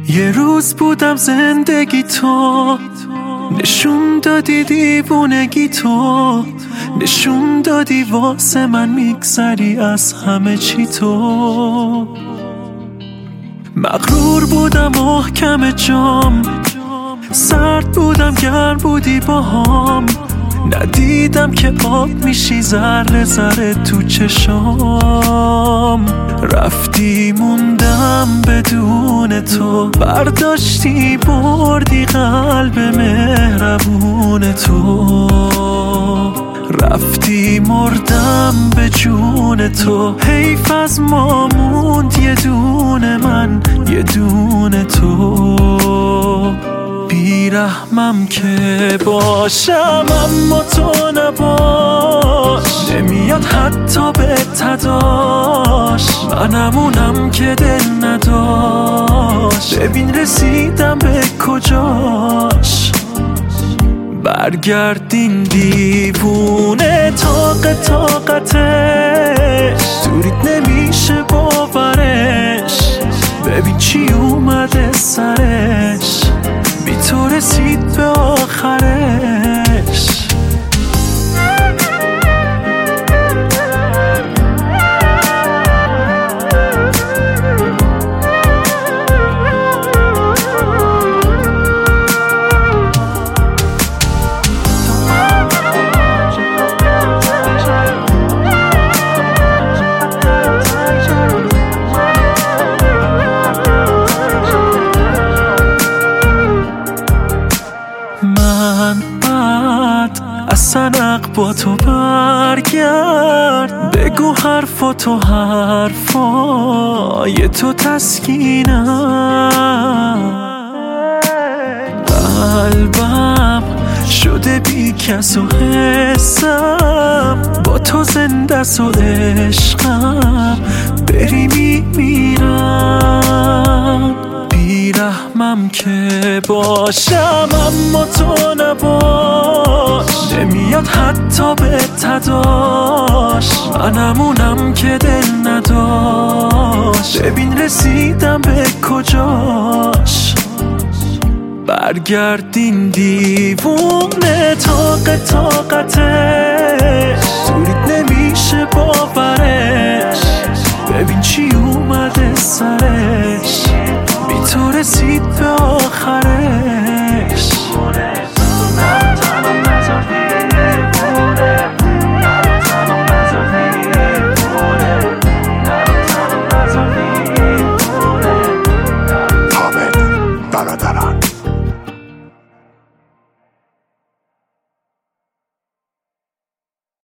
یه روز بودم زندگی تو، نشون دادی دیوونگی تو، نشون دادی واسه من میگذری از همه چی تو. مغرور بودم محکم جام، سرد بودم گرم بودی باهام، ندیدم که آب میشی ذره ذره تو چشام. رفتی موندم بدون تو، برداشتی بردی قلب مهربون تو. رفتی مردم به جون تو، حیف از ما موند یه دونه من یه دونه تو. بیرحمم که باشم اما تو نباش، نمیاد حتی به تداش، منمونم که دل نداشت. ببین رسیدم به کجاش، برگردین دیوونه طاقتش، دوریت نمیشه باورش. ببین چی اومده سرش، بی تو رسید به آخرش. سنق با تو برگرد، بگو حرفاتو حرفای تو تسکینم. قلبم شده بی کس و حسم، با تو زنده س و عشقم، بری میمیرم. بیرحمم که باشم اما تو نباش، نمیاد حتی به تداش، منمونم که دل نداشت. ببین رسیدم به کجاش، برگردین دیوونه طاقتش، دوریت نمیشه باورش. ببین چی اومده سرش، بی تو رسید به